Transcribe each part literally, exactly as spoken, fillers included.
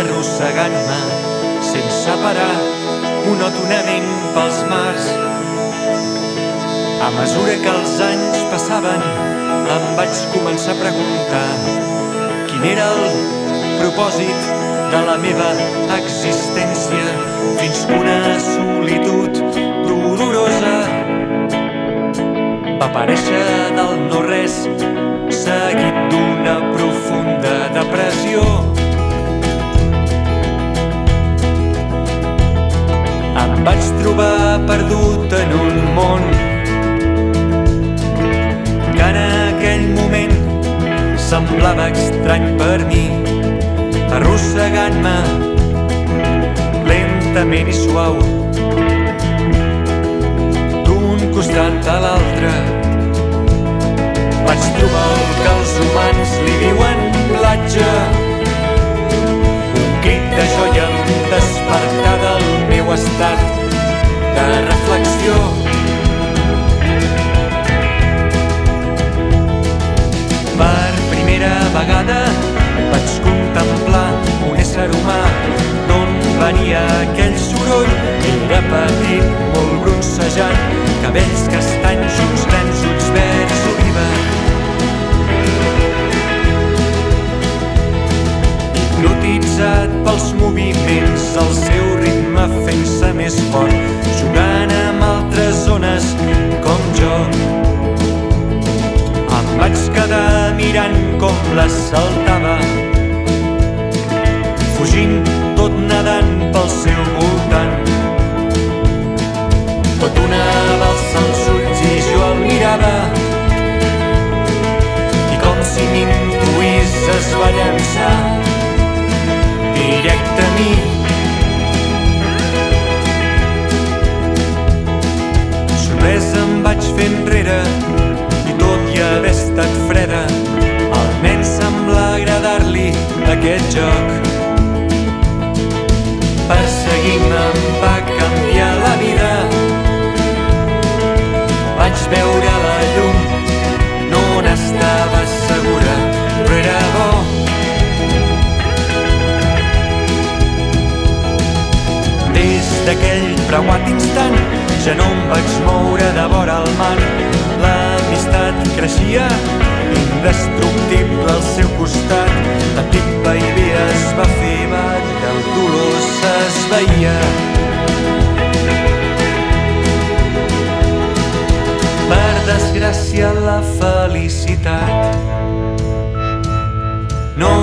arrossegant-me sense parar monòtonament pels mars. A mesura que els anys passaven em vaig començar a preguntar quin era el propòsit de la meva existència, fins que una solitud dolorosa va aparèixer del no-res, seguit d'una profunda depressió. Em vaig trobar perdut en un món que en aquell moment semblava estrany per mi, arrossegant-me lentament i suau d'un costat a l'altre. Vaig trobar el que els humans li diuen platja, un crit de joia al despertar del meu estat de reflexió. Per primera vegada vaig contemplar un ésser humà d'on venia aquell soroll. Era petit, molt bronzejant, cabells castanys, uns grans ulls verds oliva. Hipnotitzat pels moviments, el seu ritme fent-se més fort, jugant amb altres zones com jo. Em vaig quedar mirant com la saltava, fugint, tot nedant pel seu voltant. Tot onava als ulls i jo el mirava, i com si m'intuís es va llançar directe a mi. Sorprès em vaig fer enrere, i tot i haver estat freda, almenys sembla agradar-li aquest joc. Perseguint-me em va canviar la vida, vaig veure la llum, no n'estava segura, però era bo. Des d'aquell preuat instant ja no em vaig moure de vora el mar. L'amistat creixia, indestructible al seu costat. La pipa i bé es va fer balla, el dolor s'esvaïa. Per desgràcia la felicitat no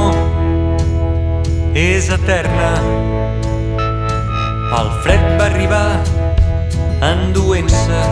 és eterna. El fred va arribar enduent-se